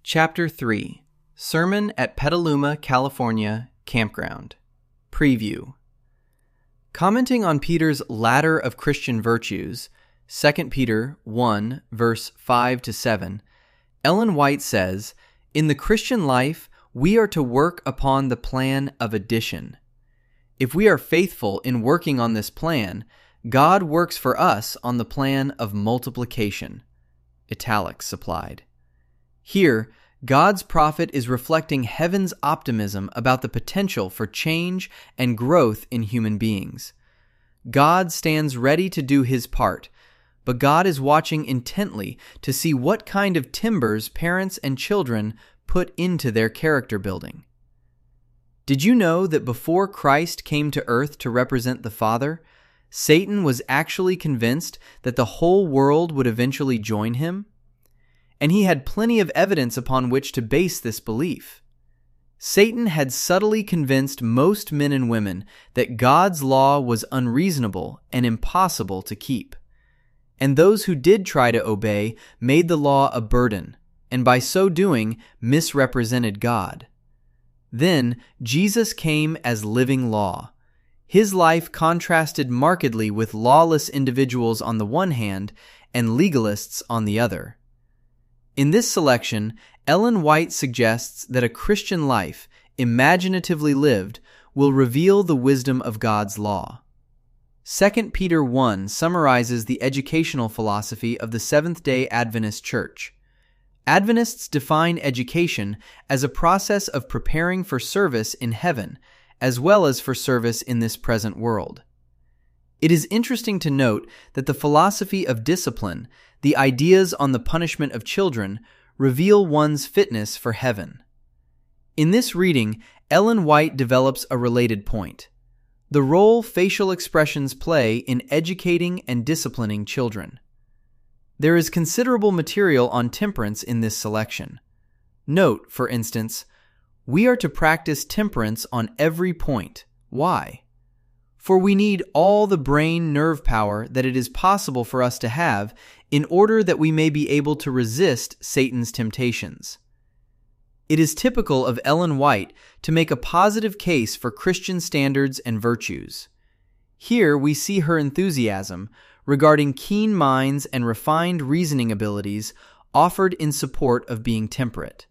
Chapter 3 Sermon at Petaluma, California Campground Preview. Commenting on Peter's ladder of Christian virtues, 2 Peter 1, verse 5-7, Ellen White says, "In the Christian life, we are to work upon the plan of addition. If we are faithful in working on this plan, God works for us on the plan of multiplication." Italics supplied. Here, God's prophet is reflecting heaven's optimism about the potential for change and growth in human beings. God stands ready to do his part, but God is watching intently to see what kind of timbers parents and children put into their character building. Did you know that before Christ came to earth to represent the Father, Satan was actually convinced that the whole world would eventually join him? And he had plenty of evidence upon which to base this belief. Satan had subtly convinced most men and women that God's law was unreasonable and impossible to keep. And those who did try to obey made the law a burden, and by so doing misrepresented God. Then Jesus came as living law. His life contrasted markedly with lawless individuals on the one hand and legalists on the other. In this selection, Ellen White suggests that a Christian life, imaginatively lived, will reveal the wisdom of God's law. 2 Peter 1 summarizes the educational philosophy of the Seventh-day Adventist Church. Adventists define education as a process of preparing for service in heaven, as well as for service in this present world. It is interesting to note that the philosophy of discipline, the ideas on the punishment of children, reveal one's fitness for heaven. In this reading, Ellen White develops a related point: the role facial expressions play in educating and disciplining children. There is considerable material on temperance in this selection. Note, for instance, we are to practice temperance on every point. Why? For we need all the brain nerve power that it is possible for us to have in order that we may be able to resist Satan's temptations. It is typical of Ellen White to make a positive case for Christian standards and virtues. Here we see her enthusiasm regarding keen minds and refined reasoning abilities offered in support of being temperate.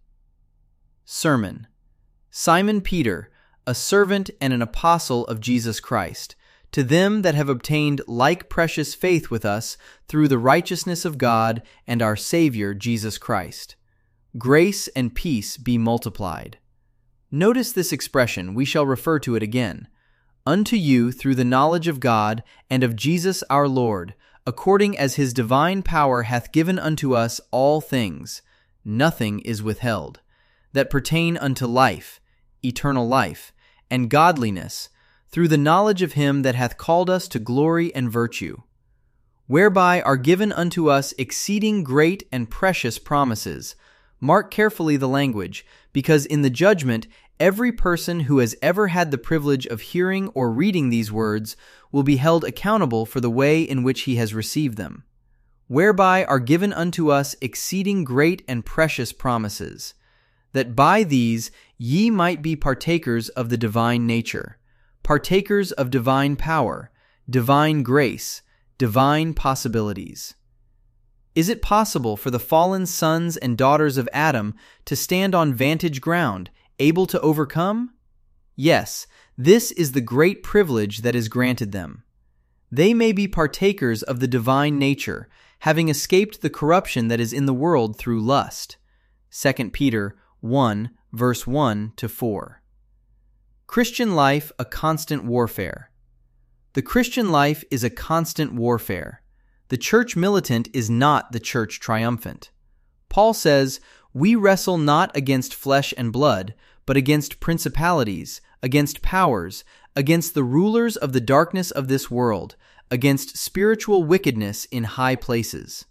Sermon. Simon Peter, a servant and an apostle of Jesus Christ, to them that have obtained like precious faith with us through the righteousness of God and our Savior Jesus Christ. Grace and peace be multiplied. Notice this expression, we shall refer to it again. Unto you through the knowledge of God and of Jesus our Lord, according as his divine power hath given unto us all things, nothing is withheld, that pertain unto life, eternal life, and godliness, through the knowledge of him that hath called us to glory and virtue, whereby are given unto us exceeding great and precious promises. Mark carefully the language, because in the judgment every person who has ever had the privilege of hearing or reading these words will be held accountable for the way in which he has received them. Whereby are given unto us exceeding great and precious promises, that by these ye might be partakers of the divine nature, partakers of divine power, divine grace, divine possibilities. Is it possible for the fallen sons and daughters of Adam to stand on vantage ground, able to overcome? Yes, this is the great privilege that is granted them. They may be partakers of the divine nature, having escaped the corruption that is in the world through lust. 2 Peter 1, verse 1-4. Christian life, a constant warfare. The Christian life is a constant warfare. The church militant is not the church triumphant. Paul says, "We wrestle not against flesh and blood, but against principalities, against powers, against the rulers of the darkness of this world, against spiritual wickedness in high places."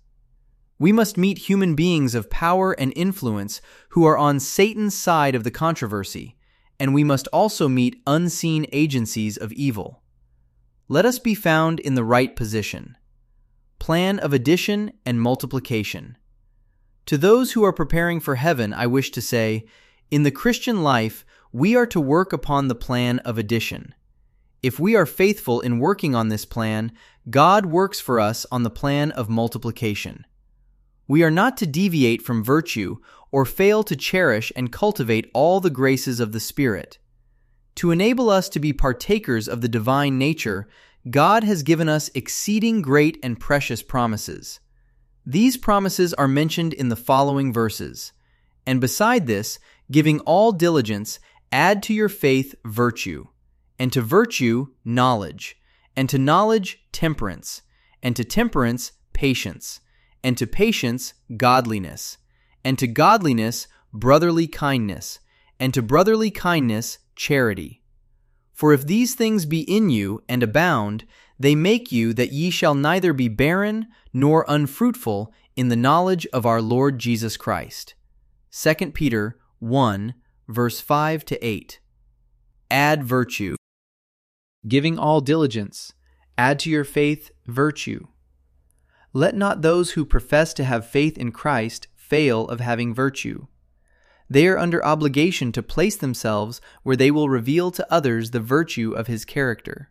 We must meet human beings of power and influence who are on Satan's side of the controversy, and we must also meet unseen agencies of evil. Let us be found in the right position. Plan of addition and multiplication. To those who are preparing for heaven, I wish to say, in the Christian life, we are to work upon the plan of addition. If we are faithful in working on this plan, God works for us on the plan of multiplication. We are not to deviate from virtue or fail to cherish and cultivate all the graces of the Spirit. To enable us to be partakers of the divine nature, God has given us exceeding great and precious promises. These promises are mentioned in the following verses. And beside this, giving all diligence, add to your faith virtue, and to virtue knowledge, and to knowledge temperance, and to temperance patience, and to patience godliness, and to godliness brotherly kindness, and to brotherly kindness charity. For if these things be in you and abound, they make you that ye shall neither be barren nor unfruitful in the knowledge of our Lord Jesus Christ. 2 Peter 1, verse 5-8. Add virtue. Giving all diligence, add to your faith virtue. Let not those who profess to have faith in Christ fail of having virtue. They are under obligation to place themselves where they will reveal to others the virtue of his character.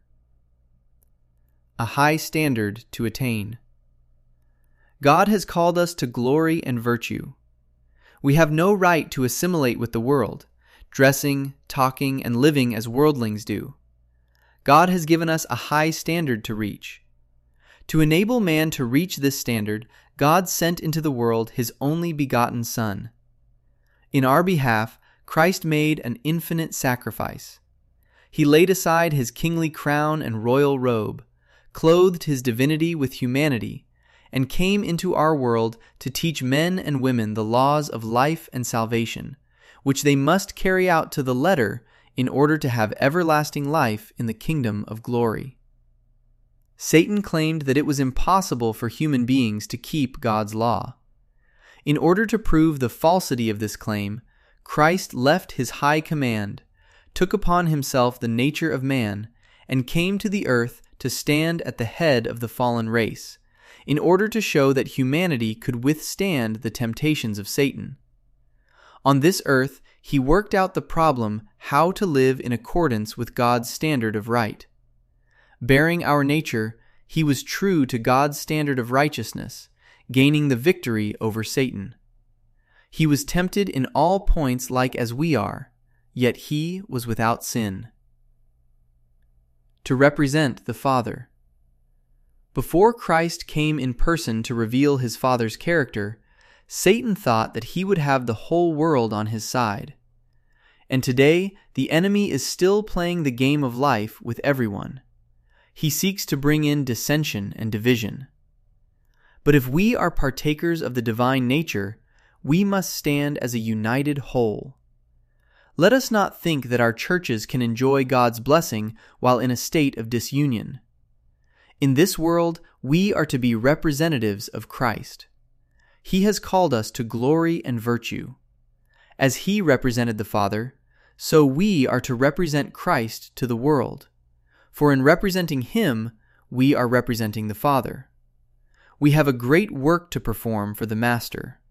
A high standard to attain. God has called us to glory and virtue. We have no right to assimilate with the world, dressing, talking, and living as worldlings do. God has given us a high standard to reach. To enable man to reach this standard, God sent into the world his only begotten Son. In our behalf, Christ made an infinite sacrifice. He laid aside his kingly crown and royal robe, clothed his divinity with humanity, and came into our world to teach men and women the laws of life and salvation, which they must carry out to the letter in order to have everlasting life in the kingdom of glory. Satan claimed that it was impossible for human beings to keep God's law. In order to prove the falsity of this claim, Christ left his high command, took upon himself the nature of man, and came to the earth to stand at the head of the fallen race, in order to show that humanity could withstand the temptations of Satan. On this earth, he worked out the problem how to live in accordance with God's standard of right. Bearing our nature, he was true to God's standard of righteousness, gaining the victory over Satan. He was tempted in all points like as we are, yet he was without sin. To represent the Father. Before Christ came in person to reveal his Father's character, Satan thought that he would have the whole world on his side. And today, the enemy is still playing the game of life with everyone. He seeks to bring in dissension and division. But if we are partakers of the divine nature, we must stand as a united whole. Let us not think that our churches can enjoy God's blessing while in a state of disunion. In this world, we are to be representatives of Christ. He has called us to glory and virtue. As he represented the Father, so we are to represent Christ to the world. For in representing him, we are representing the Father. We have a great work to perform for the Master.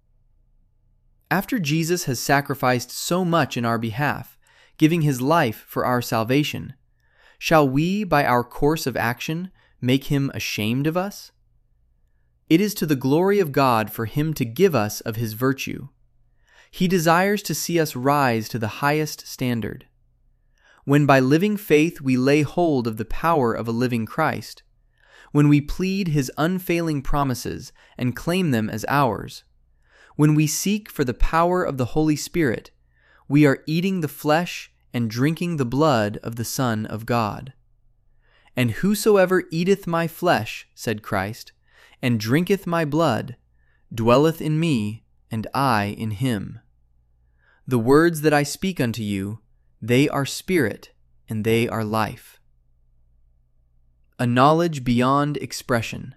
After Jesus has sacrificed so much in our behalf, giving his life for our salvation, shall we, by our course of action, make him ashamed of us? It is to the glory of God for him to give us of his virtue. He desires to see us rise to the highest standard. When by living faith we lay hold of the power of a living Christ, when we plead his unfailing promises and claim them as ours, when we seek for the power of the Holy Spirit, we are eating the flesh and drinking the blood of the Son of God. And whosoever eateth my flesh, said Christ, and drinketh my blood, dwelleth in me, and I in him. The words that I speak unto you, they are spirit, and they are life. A knowledge beyond expression.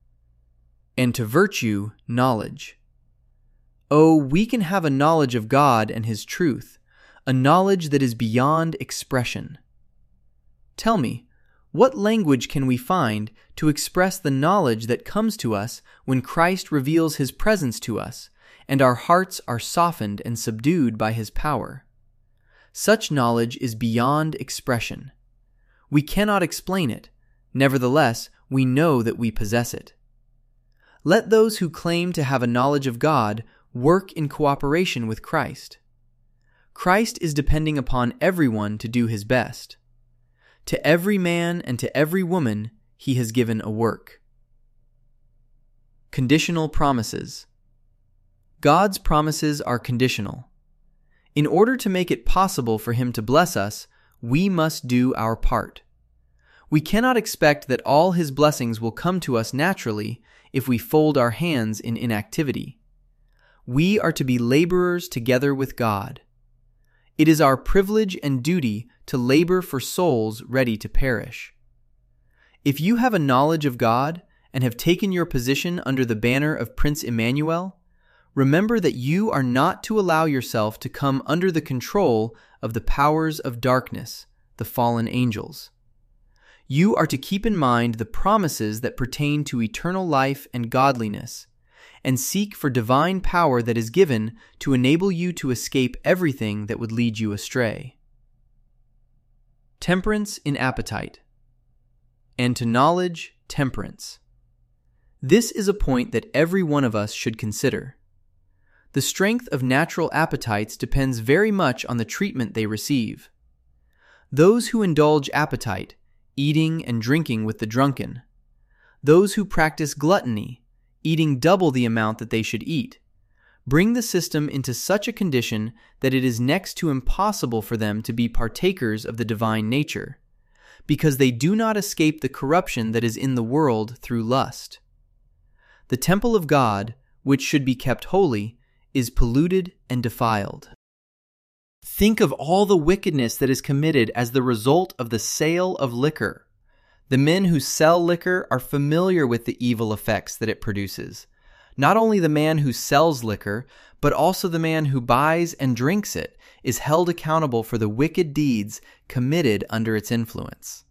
And to virtue, knowledge. Oh, we can have a knowledge of God and his truth, a knowledge that is beyond expression. Tell me, what language can we find to express the knowledge that comes to us when Christ reveals his presence to us, and our hearts are softened and subdued by His power. Such knowledge is beyond expression. We cannot explain it, nevertheless, we know that we possess it. Let those who claim to have a knowledge of God work in cooperation with Christ. Christ is depending upon everyone to do his best. To every man and to every woman, he has given a work. Conditional promises. God's promises are conditional. In order to make it possible for him to bless us, we must do our part. We cannot expect that all his blessings will come to us naturally if we fold our hands in inactivity. We are to be laborers together with God. It is our privilege and duty to labor for souls ready to perish. If you have a knowledge of God and have taken your position under the banner of Prince Emmanuel, remember that you are not to allow yourself to come under the control of the powers of darkness, the fallen angels. You are to keep in mind the promises that pertain to eternal life and godliness, and seek for divine power that is given to enable you to escape everything that would lead you astray. Temperance in appetite. And to knowledge, temperance. This is a point that every one of us should consider. The strength of natural appetites depends very much on the treatment they receive. Those who indulge appetite, eating and drinking with the drunken. Those who practice gluttony, eating double the amount that they should eat, bring the system into such a condition that it is next to impossible for them to be partakers of the divine nature, because they do not escape the corruption that is in the world through lust. The temple of God, which should be kept holy, is polluted and defiled. Think of all the wickedness that is committed as the result of the sale of liquor. The men who sell liquor are familiar with the evil effects that it produces. Not only the man who sells liquor, but also the man who buys and drinks it is held accountable for the wicked deeds committed under its influence.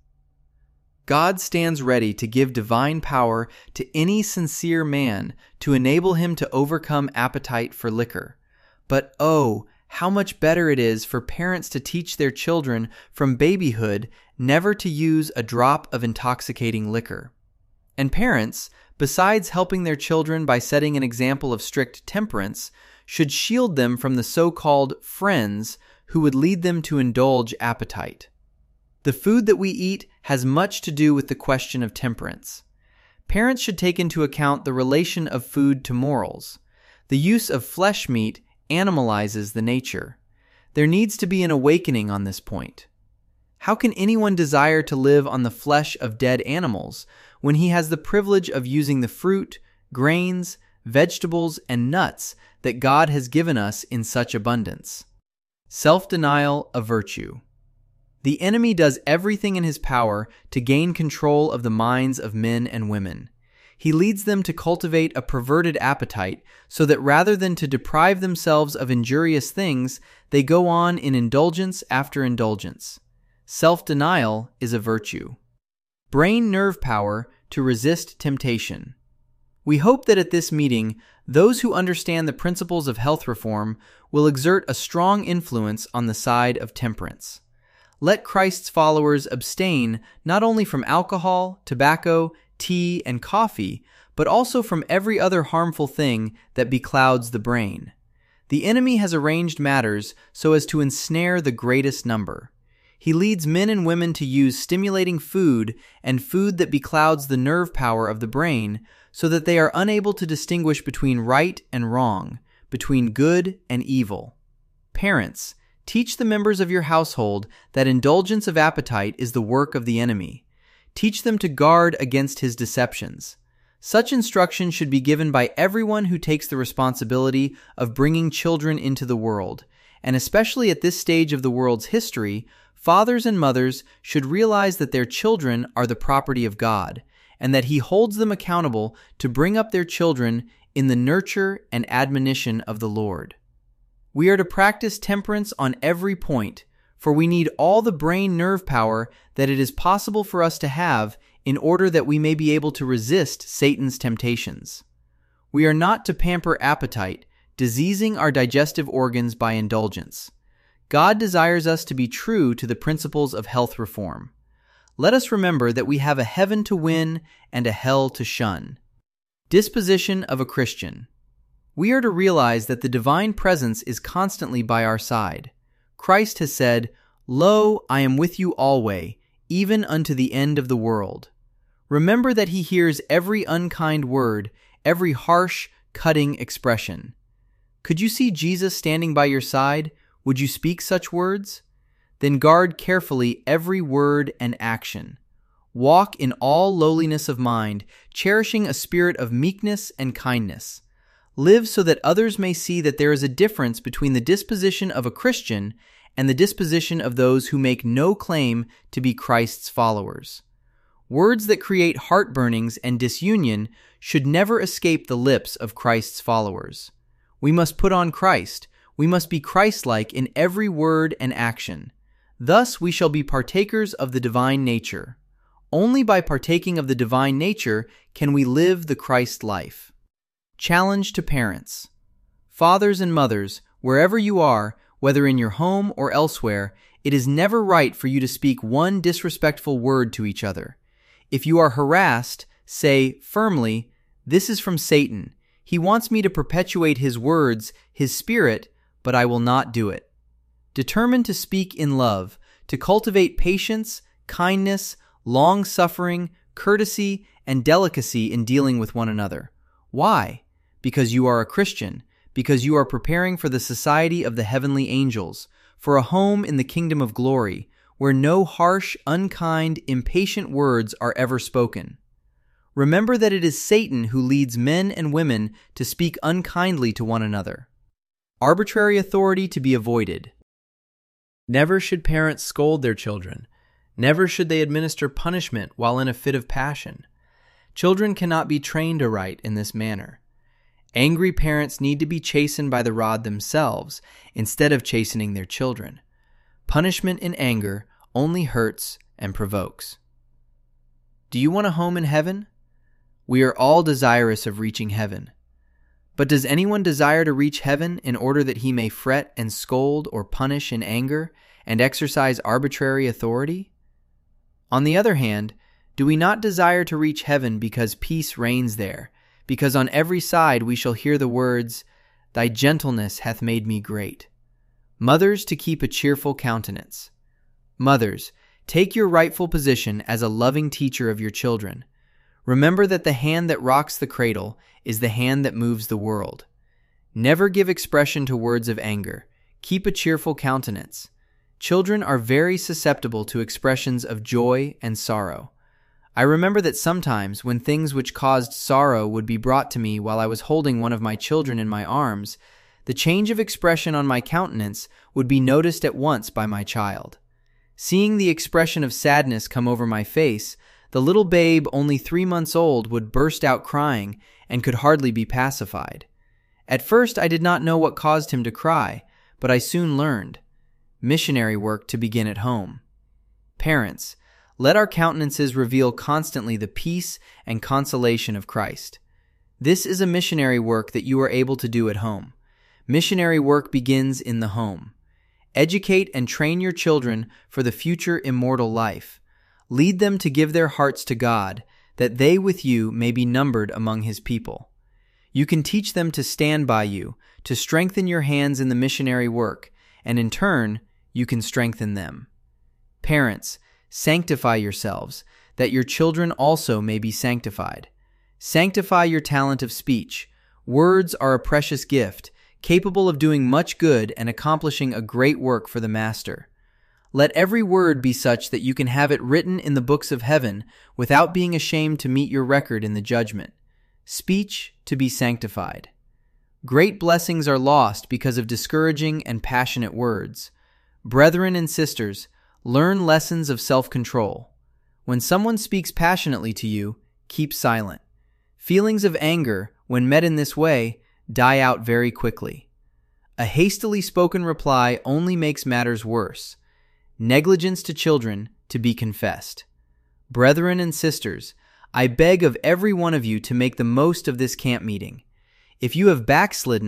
God stands ready to give divine power to any sincere man to enable him to overcome appetite for liquor. But oh, how much better it is for parents to teach their children from babyhood never to use a drop of intoxicating liquor. And parents, besides helping their children by setting an example of strict temperance, should shield them from the so-called friends who would lead them to indulge appetite. The food that we eat has much to do with the question of temperance. Parents should take into account the relation of food to morals. The use of flesh meat animalizes the nature. There needs to be an awakening on this point. How can anyone desire to live on the flesh of dead animals when he has the privilege of using the fruit, grains, vegetables, and nuts that God has given us in such abundance? Self-denial a virtue. The enemy does everything in his power to gain control of the minds of men and women. He leads them to cultivate a perverted appetite so that rather than to deprive themselves of injurious things, they go on in indulgence after indulgence. Self-denial is a virtue. Brain nerve power to resist temptation. We hope that at this meeting, those who understand the principles of health reform will exert a strong influence on the side of temperance. Let Christ's followers abstain not only from alcohol, tobacco, tea, and coffee, but also from every other harmful thing that beclouds the brain. The enemy has arranged matters so as to ensnare the greatest number. He leads men and women to use stimulating food and food that beclouds the nerve power of the brain so that they are unable to distinguish between right and wrong, between good and evil. Parents, teach the members of your household that indulgence of appetite is the work of the enemy. Teach them to guard against his deceptions. Such instruction should be given by everyone who takes the responsibility of bringing children into the world, and especially at this stage of the world's history, fathers and mothers should realize that their children are the property of God, and that he holds them accountable to bring up their children in the nurture and admonition of the Lord. We are to practice temperance on every point, for we need all the brain nerve power that it is possible for us to have in order that we may be able to resist Satan's temptations. We are not to pamper appetite, diseasing our digestive organs by indulgence. God desires us to be true to the principles of health reform. Let us remember that we have a heaven to win and a hell to shun. Disposition of a Christian. We are to realize that the divine presence is constantly by our side. Christ has said, "Lo, I am with you alway, even unto the end of the world." Remember that He hears every unkind word, every harsh, cutting expression. Could you see Jesus standing by your side? Would you speak such words? Then guard carefully every word and action. Walk in all lowliness of mind, cherishing a spirit of meekness and kindness. Live so that others may see that there is a difference between the disposition of a Christian and the disposition of those who make no claim to be Christ's followers. Words that create heartburnings and disunion should never escape the lips of Christ's followers. We must put on Christ. We must be Christ-like in every word and action. Thus we shall be partakers of the divine nature. Only by partaking of the divine nature can we live the Christ life. Challenge to parents. Fathers and mothers, wherever you are, whether in your home or elsewhere, it is never right for you to speak one disrespectful word to each other. If you are harassed, say firmly, "This is from Satan. He wants me to perpetuate his words, his spirit, but I will not do it." Determine to speak in love, to cultivate patience, kindness, long-suffering, courtesy, and delicacy in dealing with one another. Why? Because you are a Christian, because you are preparing for the society of the heavenly angels, for a home in the kingdom of glory, where no harsh, unkind, impatient words are ever spoken. Remember that it is Satan who leads men and women to speak unkindly to one another. Arbitrary authority to be avoided. Never should parents scold their children. Never should they administer punishment while in a fit of passion. Children cannot be trained aright in this manner. Angry parents need to be chastened by the rod themselves instead of chastening their children. Punishment in anger only hurts and provokes. Do you want a home in heaven? We are all desirous of reaching heaven. But does anyone desire to reach heaven in order that he may fret and scold or punish in anger and exercise arbitrary authority? On the other hand, do we not desire to reach heaven because peace reigns there, because on every side we shall hear the words, "Thy gentleness hath made me great"? Mothers, to keep a cheerful countenance. Mothers, take your rightful position as a loving teacher of your children. Remember that the hand that rocks the cradle is the hand that moves the world. Never give expression to words of anger. Keep a cheerful countenance. Children are very susceptible to expressions of joy and sorrow. I remember that sometimes when things which caused sorrow would be brought to me while I was holding one of my children in my arms, the change of expression on my countenance would be noticed at once by my child. Seeing the expression of sadness come over my face, the little babe only 3 months old would burst out crying and could hardly be pacified. At first I did not know what caused him to cry, but I soon learned. Missionary work to begin at home. Parents, let our countenances reveal constantly the peace and consolation of Christ. This is a missionary work that you are able to do at home. Missionary work begins in the home. Educate and train your children for the future immortal life. Lead them to give their hearts to God, that they with you may be numbered among His people. You can teach them to stand by you, to strengthen your hands in the missionary work, and in turn, you can strengthen them. Parents, sanctify yourselves, that your children also may be sanctified. Sanctify your talent of speech. Words are a precious gift, capable of doing much good and accomplishing a great work for the Master. Let every word be such that you can have it written in the books of heaven without being ashamed to meet your record in the judgment. Speech to be sanctified. Great blessings are lost because of discouraging and passionate words. Brethren and sisters, learn lessons of self-control. When someone speaks passionately to you, keep silent. Feelings of anger, when met in this way, die out very quickly. A hastily spoken reply only makes matters worse. Negligence to children to be confessed. Brethren and sisters, I beg of every one of you to make the most of this camp meeting. If you have backslidden,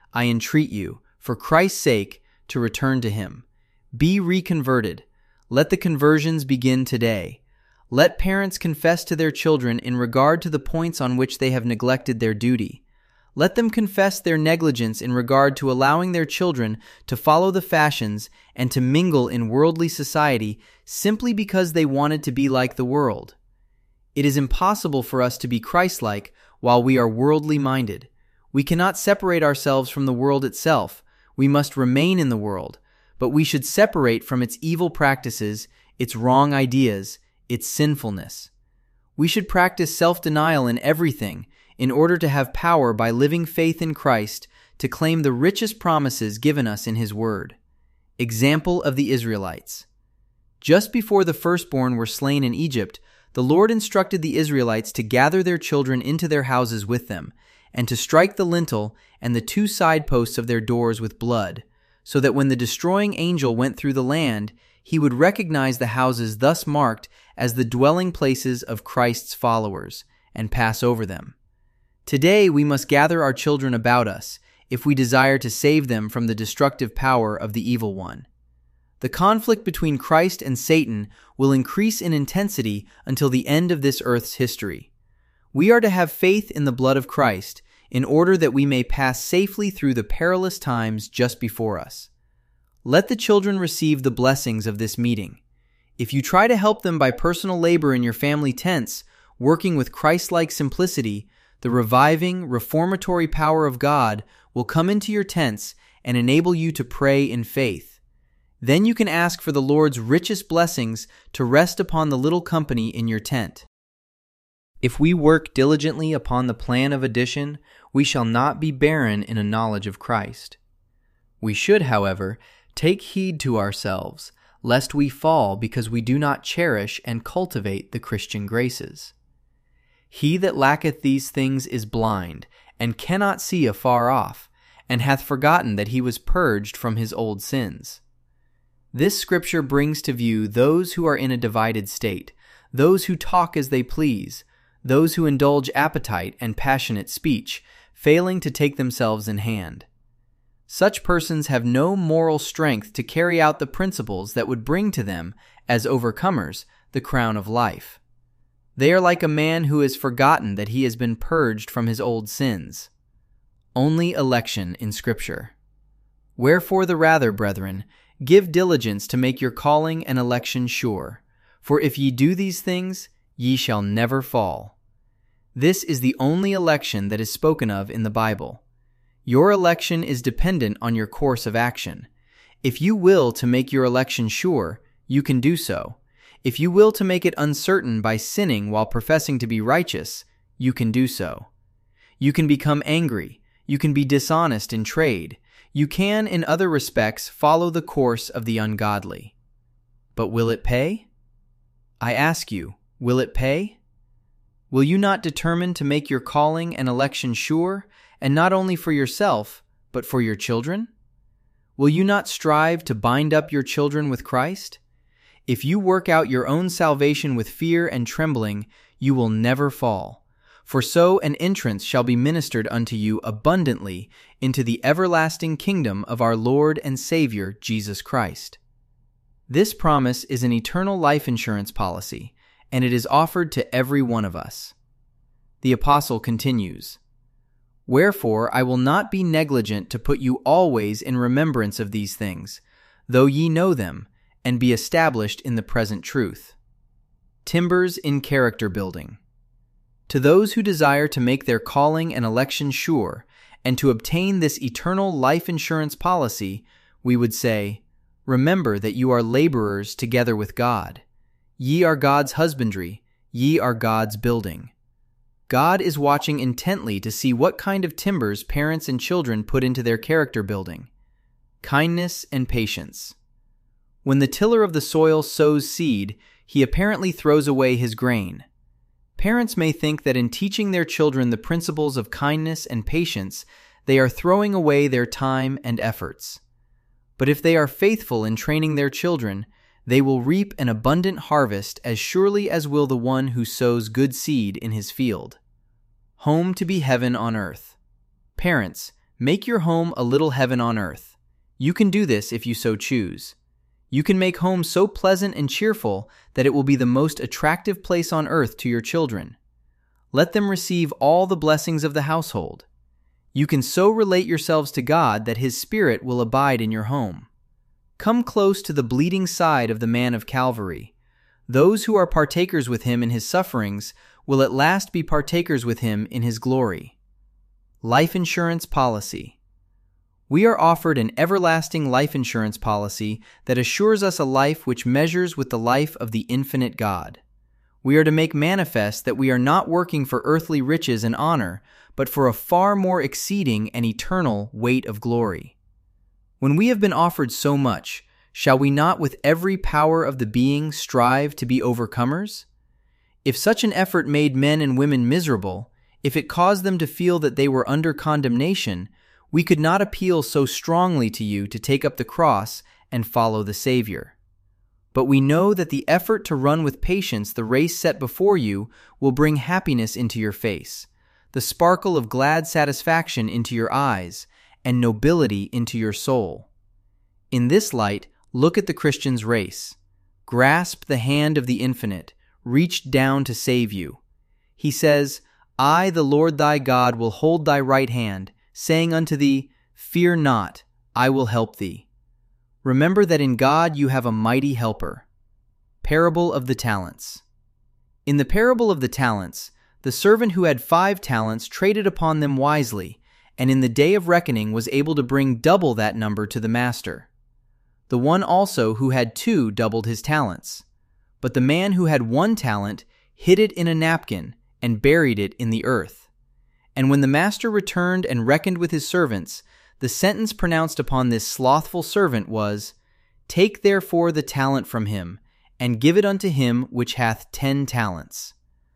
I entreat you, for Christ's sake, to return to him. Be reconverted. Let the conversions begin today. Let parents confess to their children in regard to the points on which they have neglected their duty. Let them confess their negligence in regard to allowing their children to follow the fashions and to mingle in worldly society simply because they wanted to be like the world. It is impossible for us to be Christ-like while we are worldly minded. We cannot separate ourselves from the world itself. We must remain in the world, but we should separate from its evil practices, its wrong ideas, its sinfulness. We should practice self-denial in everything in order to have power by living faith in Christ to claim the richest promises given us in His Word. Example of the Israelites. Just before the firstborn were slain in Egypt, the Lord instructed the Israelites to gather their children into their houses with them, and to strike the lintel and the 2 side posts of their doors with blood, so that when the destroying angel went through the land, he would recognize the houses thus marked as the dwelling places of Christ's followers, and pass over them. Today we must gather our children about us, if we desire to save them from the destructive power of the evil one. The conflict between Christ and Satan will increase in intensity until the end of this earth's history. We are to have faith in the blood of Christ in order that we may pass safely through the perilous times just before us. Let the children receive the blessings of this meeting. If you try to help them by personal labor in your family tents, working with Christ-like simplicity, the reviving, reformatory power of God will come into your tents and enable you to pray in faith. Then you can ask for the Lord's richest blessings to rest upon the little company in your tent. If we work diligently upon the plan of addition, we shall not be barren in a knowledge of Christ. We should, however, take heed to ourselves, lest we fall because we do not cherish and cultivate the Christian graces. He that lacketh these things is blind, and cannot see afar off, and hath forgotten that he was purged from his old sins. This scripture brings to view those who are in a divided state, those who talk as they please, those who indulge appetite and passionate speech, failing to take themselves in hand. Such persons have no moral strength to carry out the principles that would bring to them, as overcomers, the crown of life. They are like a man who has forgotten that he has been purged from his old sins. Only election in Scripture. Wherefore the rather, brethren, give diligence to make your calling and election sure. For if ye do these things, ye shall never fall. This is the only election that is spoken of in the Bible. Your election is dependent on your course of action. If you will to make your election sure, you can do so. If you will to make it uncertain by sinning while professing to be righteous, you can do so. You can become angry. You can be dishonest in trade. You can, in other respects, follow the course of the ungodly. But will it pay? I ask you, will it pay? Will you not determine to make your calling and election sure, and not only for yourself, but for your children? Will you not strive to bind up your children with Christ? If you work out your own salvation with fear and trembling, you will never fall. For so an entrance shall be ministered unto you abundantly into the everlasting kingdom of our Lord and Savior, Jesus Christ. This promise is an eternal life insurance policy, and it is offered to every one of us. The apostle continues, Wherefore I will not be negligent to put you always in remembrance of these things, though ye know them, and be established in the present truth. Timbers in character building. To those who desire to make their calling and election sure, and to obtain this eternal life insurance policy, we would say, Remember that you are laborers together with God. Ye are God's husbandry, ye are God's building. God is watching intently to see what kind of timbers parents and children put into their character building. Kindness and patience. When the tiller of the soil sows seed, he apparently throws away his grain. Parents may think that in teaching their children the principles of kindness and patience, they are throwing away their time and efforts. But if they are faithful in training their children, they will reap an abundant harvest as surely as will the one who sows good seed in his field. Home to be heaven on earth. Parents, Make your home a little heaven on earth. You can do this if you so choose. You can make home so pleasant and cheerful that it will be the most attractive place on earth to your children. Let them receive all the blessings of the household. You can so relate yourselves to God that His Spirit will abide in your home. Come close to the bleeding side of the man of Calvary. Those who are partakers with Him in His sufferings will at last be partakers with Him in His glory. Life insurance policy. We are offered an everlasting life insurance policy that assures us a life which measures with the life of the infinite God. We are to make manifest that we are not working for earthly riches and honor, but for a far more exceeding and eternal weight of glory. When we have been offered so much, shall we not with every power of the being strive to be overcomers? If such an effort made men and women miserable, if it caused them to feel that they were under condemnation, we could not appeal so strongly to you to take up the cross and follow the Savior. But we know that the effort to run with patience the race set before you will bring happiness into your face, the sparkle of glad satisfaction into your eyes, and nobility into your soul. In this light, look at the Christian's race. Grasp the hand of the Infinite, reached down to save you. He says, I, the Lord thy God, will hold thy right hand, saying unto thee, Fear not, I will help thee. Remember that in God you have a mighty helper. Parable of the Talents. In the parable of the talents, the servant who had 5 talents traded upon them wisely, and in the day of reckoning was able to bring double that number to the master. The one also who had 2 doubled his talents. But the man who had 1 talent hid it in a napkin, and buried it in the earth. And when the master returned and reckoned with his servants, the sentence pronounced upon this slothful servant was, Take therefore the talent from him, and give it unto him which hath 10 talents.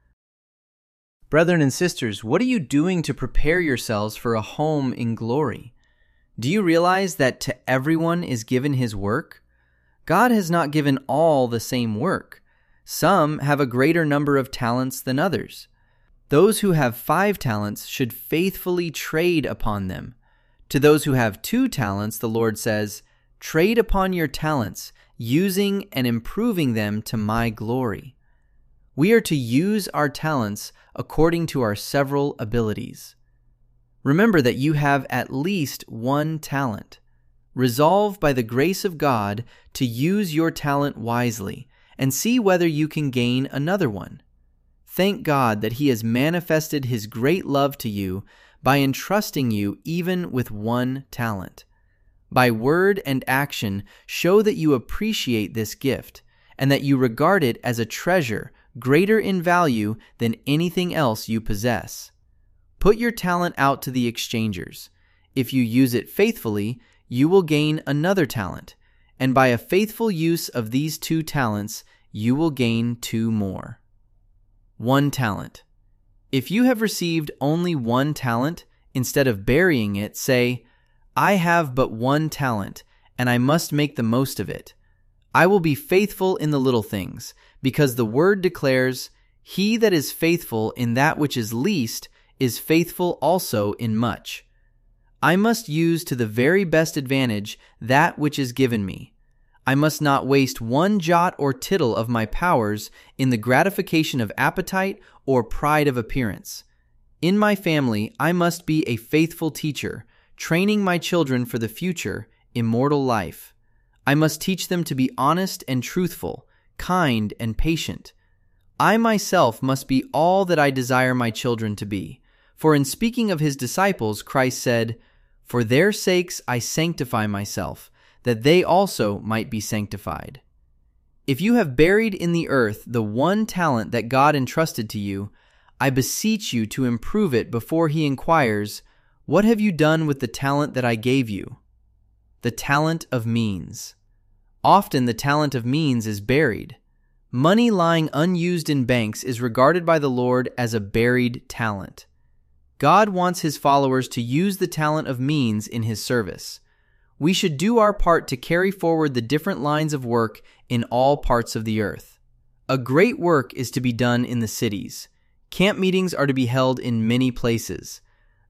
Brethren and sisters, what are you doing to prepare yourselves for a home in glory? Do you realize that to everyone is given his work? God has not given all the same work. Some have a greater number of talents than others. Those who have 5 talents should faithfully trade upon them. To those who have 2 talents, the Lord says, Trade upon your talents, using and improving them to my glory. We are to use our talents according to our several abilities. Remember that you have at least 1 talent. Resolve by the grace of God to use your talent wisely, and see whether you can gain another one. Thank God that He has manifested His great love to you by entrusting you even with 1 talent. By word and action, show that you appreciate this gift and that you regard it as a treasure greater in value than anything else you possess. Put your talent out to the exchangers. If you use it faithfully, you will gain another talent, and by a faithful use of these 2 talents, you will gain 2 more. 1 talent. If you have received only 1 talent, instead of burying it, say, I have but 1 talent, and I must make the most of it. I will be faithful in the little things, because the word declares, He that is faithful in that which is least is faithful also in much. I must use to the very best advantage that which is given me. I must not waste 1 jot or tittle of my powers in the gratification of appetite or pride of appearance. In my family, I must be a faithful teacher, training my children for the future, immortal life. I must teach them to be honest and truthful, kind and patient. I myself must be all that I desire my children to be. For in speaking of His disciples, Christ said, For their sakes I sanctify myself, that they also might be sanctified. If you have buried in the earth the 1 talent that God entrusted to you, I beseech you to improve it before He inquires, What have you done with the talent that I gave you? The talent of means. Often the talent of means is buried. Money lying unused in banks is regarded by the Lord as a buried talent. God wants His followers to use the talent of means in His service. We should do our part to carry forward the different lines of work in all parts of the earth. A great work is to be done in the cities. Camp meetings are to be held in many places.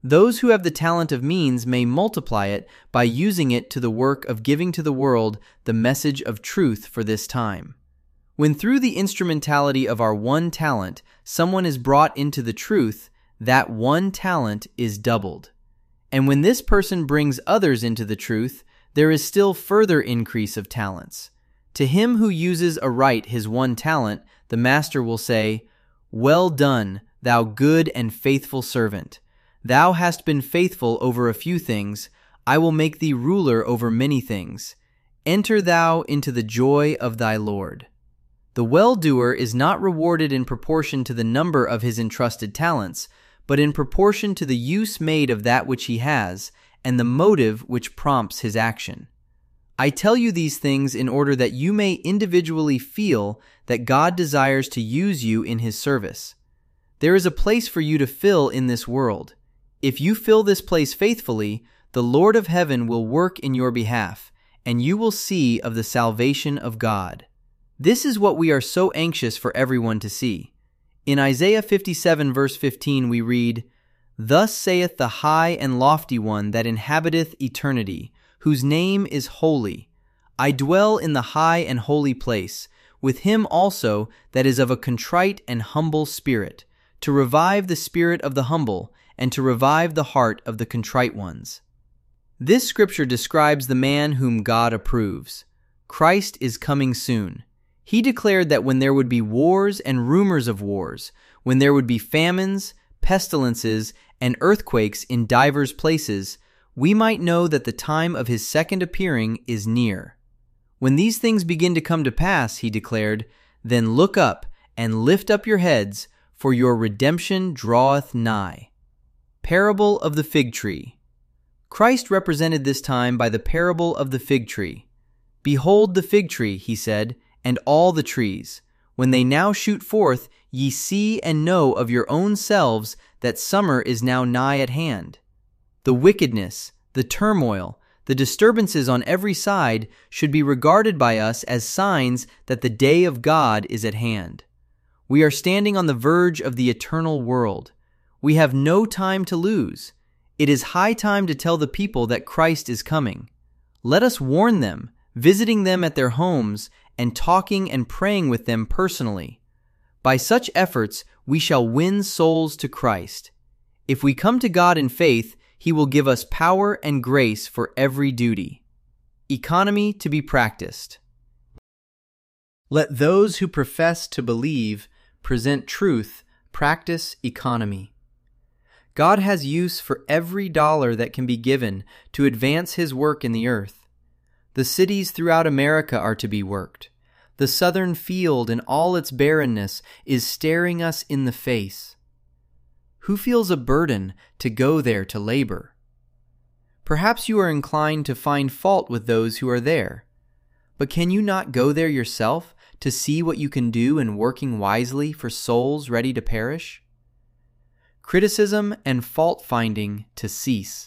Those who have the talent of means may multiply it by using it to the work of giving to the world the message of truth for this time. When through the instrumentality of our one talent, someone is brought into the truth, that one talent is doubled. And when this person brings others into the truth, there is still further increase of talents. To him who uses aright his one talent, the master will say, "Well done, thou good and faithful servant. Thou hast been faithful over a few things. I will make thee ruler over many things. Enter thou into the joy of thy Lord." The well-doer is not rewarded in proportion to the number of his entrusted talents, but in proportion to the use made of that which he has, and the motive which prompts his action. I tell you these things in order that you may individually feel that God desires to use you in his service. There is a place for you to fill in this world. If you fill this place faithfully, the Lord of heaven will work in your behalf, and you will see of the salvation of God. This is what we are so anxious for everyone to see. In Isaiah 57 verse 15 we read, "Thus saith the high and lofty one that inhabiteth eternity, whose name is holy. I dwell in the high and holy place, with him also that is of a contrite and humble spirit, to revive the spirit of the humble, and to revive the heart of the contrite ones." This scripture describes the man whom God approves. Christ is coming soon. He declared that when there would be wars and rumors of wars, when there would be famines, pestilences, and earthquakes in divers places, we might know that the time of his second appearing is near. When these things begin to come to pass, he declared, then look up and lift up your heads, for your redemption draweth nigh. Parable of the fig tree. Christ represented this time by the parable of the fig tree. "Behold the fig tree," he said, "and all the trees. When they now shoot forth, ye see and know of your own selves that summer is now nigh at hand." The wickedness, the turmoil, the disturbances on every side should be regarded by us as signs that the day of God is at hand. We are standing on the verge of the eternal world. We have no time to lose. It is high time to tell the people that Christ is coming. Let us warn them, visiting them at their homes and talking and praying with them personally. By such efforts, we shall win souls to Christ. If we come to God in faith, He will give us power and grace for every duty. Economy to be practiced. Let those who profess to believe, present truth, practice economy. God has use for every dollar that can be given to advance His work in the earth. The cities throughout America are to be worked. The southern field in all its barrenness is staring us in the face. Who feels a burden to go there to labor? Perhaps you are inclined to find fault with those who are there. But can you not go there yourself to see what you can do in working wisely for souls ready to perish? Criticism and fault-finding to cease.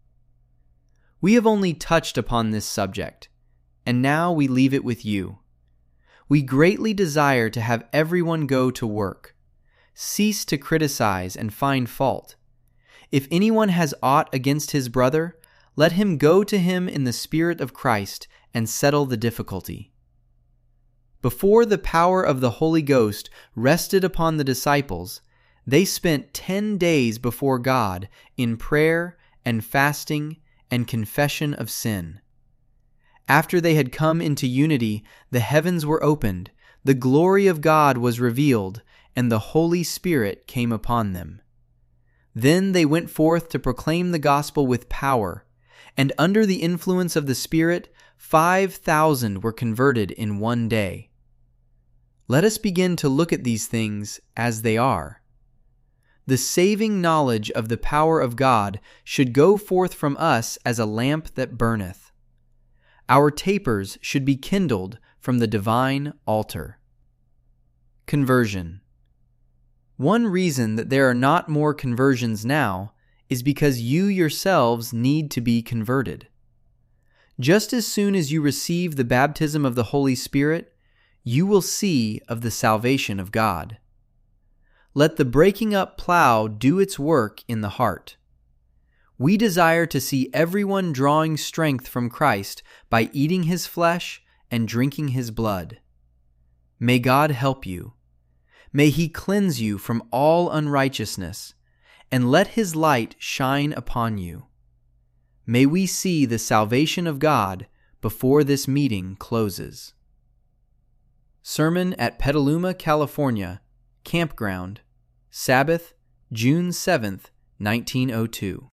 We have only touched upon this subject, and now we leave it with you. We greatly desire to have everyone go to work. Cease to criticize and find fault. If anyone has aught against his brother, let him go to him in the Spirit of Christ and settle the difficulty. Before the power of the Holy Ghost rested upon the disciples, they spent 10 days before God in prayer and fasting and confession of sin. After they had come into unity, the heavens were opened, the glory of God was revealed, and the Holy Spirit came upon them. Then they went forth to proclaim the gospel with power, and under the influence of the Spirit, 5,000 were converted in one day. Let us begin to look at these things as they are. The saving knowledge of the power of God should go forth from us as a lamp that burneth. Our tapers should be kindled from the divine altar. Conversion. One reason that there are not more conversions now is because you yourselves need to be converted. Just as soon as you receive the baptism of the Holy Spirit, you will see of the salvation of God. Let the breaking up plow do its work in the heart. We desire to see everyone drawing strength from Christ by eating His flesh and drinking His blood. May God help you. May He cleanse you from all unrighteousness, and let His light shine upon you. May we see the salvation of God before this meeting closes. Sermon at Petaluma, California, Campground, Sabbath, June 7th, 1902.